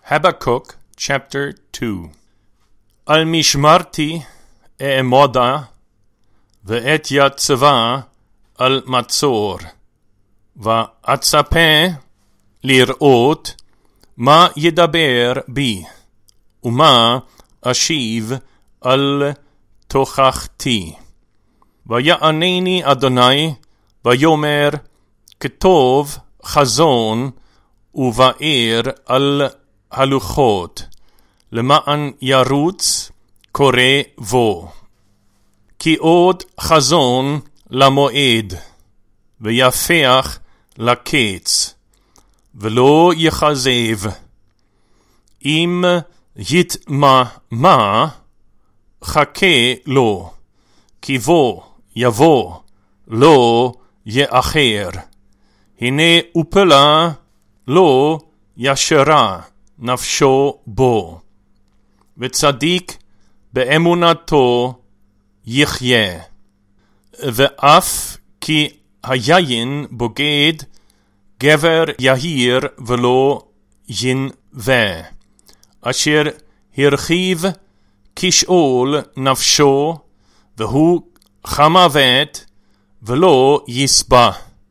Habakkuk chapter 2. Al mishmarti e'emoda ve'et tzava al matzor va'atzapeh lir'ot ma yedaber bi ומה אשיב על תוכחתי. ויענני אדוני ויאמר כתוב חזון ובאר על הלוחות למען ירוץ קורא בו. כי עוד חזון למועד ויפח לקץ ולא יחזב. אם יתמהמה חכה לו, כי בוא יבוא לא יאחר. הנה אופלה לא ישרה נפשו בו, וצדיק באמונתו יחיה. ואף כי היין בוגד גבר יהיר ולא ינווה, אשר הרחיב כשאול נפשו והוא חמוות ולא יסבע.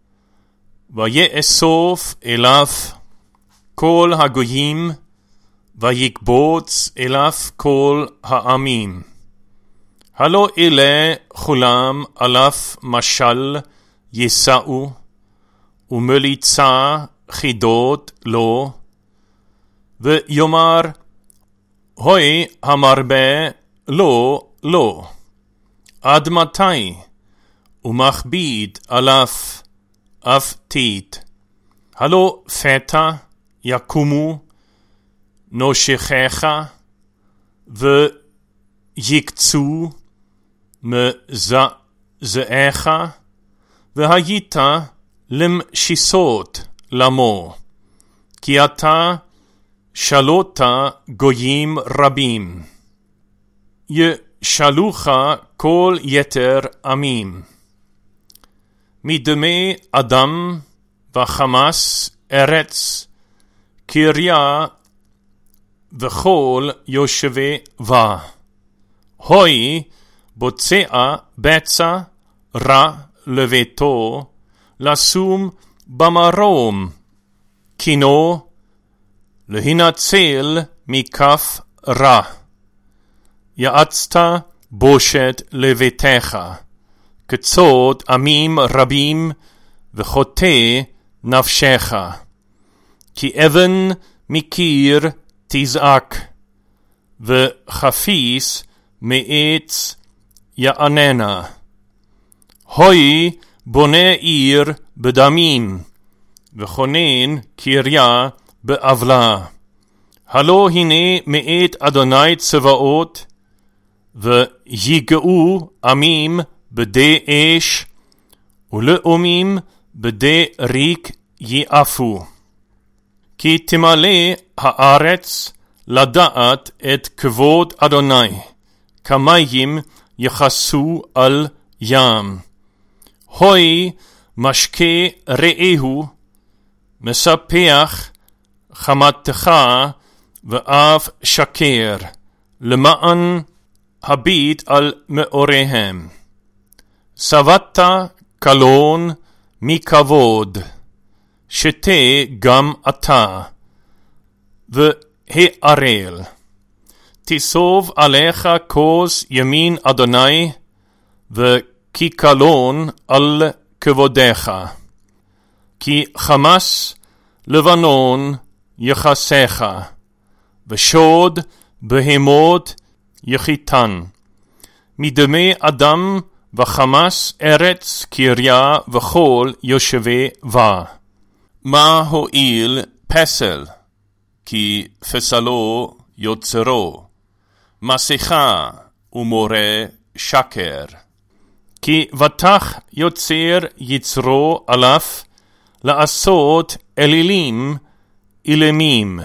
ויאסוף אליו כל הגויים ויקבוץ אליו כל העמים. הלא אלה כולם עליו משל יישאו ומליצה חידות לו. ויאמר הוי המרבה לא לא עד מתי, ומכביד עליו אף תית. הלא פתע יקומו נושכיך ויקצו מזעזעך, והיית למשיסות למו, כי אתה שלוט גויים רבים, ישלוך כל יתר עמים. מדמי אדם וחמס ארץ קריה וכל יושבי בה. הוי בוצע בצע רע לביתו לשום במרום, כינו להינצל מכף רע. יעצת בושת לביתך כצות עמים רבים וחוטא נפשך. כי אבן מקיר תזעק וחפיס מעץ יעננה. הוי בונה עיר בדמים וכונן קריה בעוולה. הלא הנה מאת אדוני צבאות ויגעו עמים בדי אש ולאומים בדי ריק יעפו. כי תמלא הארץ לדעת את כבוד אדוני, כמים יחסו על ים. הוי משקה רעהו מספח חמתך ואף שקר, למען הביט על מאוריהם. שבעת קלון מכבוד, שתה גם אתה והערל. תסוב עליך כוס ימין אדוני וכי קלון על כבודך. כי חמס לבנון יחסך ושוד בהמות יחיתן. מדמי אדם וחמס ארץ קריה וכל יושבי בה. מה הועיל פסל, כי פסלו יוצרו, מסכה ומורה שקר. כי בטח יוצר יצרו עליו לעשות אלילים אילמים.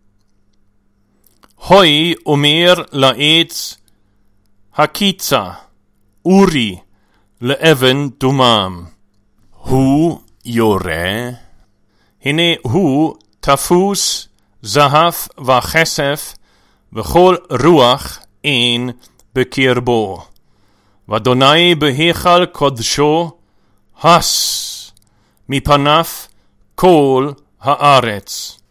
הוי אומר לעץ הקיצה אורי לאבן דומם. הוא יורה, הנה הוא תפוס זהב וכסף וכל רוח אין בקרבו. ואדוני בהיכל קודשו, הס מפניו כל הארץ.